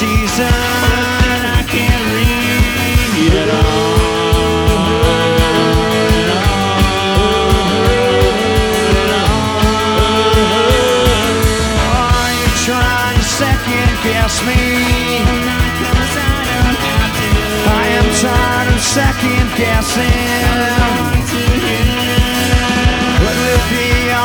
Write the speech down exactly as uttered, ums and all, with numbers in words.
season. I can't read it all. Are you trying to second guess me? I am tired of second guessing.